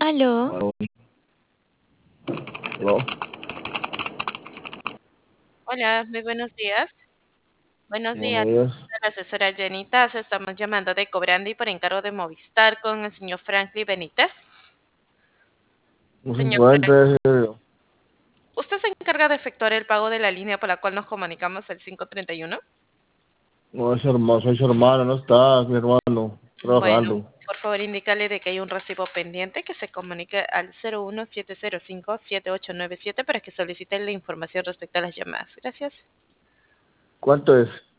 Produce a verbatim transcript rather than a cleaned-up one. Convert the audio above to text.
Aló, Aló, aló. Hola, muy buenos días. Buenos Buenos días, días. la asesora Jenitas. Estamos llamando de Cobrandi por encargo de Movistar con el señor Franklin Benítez. No se Señor Frank, encuentra ese. ¿usted se encarga de efectuar el pago de la línea por la cual nos comunicamos el cinco treinta y uno? No es hermano, soy su hermano, no está mi hermano, Bueno, trabajando. por favor indícale de que hay un recibo pendiente que se comunique al cero uno siete cero cinco siete ocho nueve siete para que solicite la información respecto a las llamadas. Gracias. ¿Cuánto es?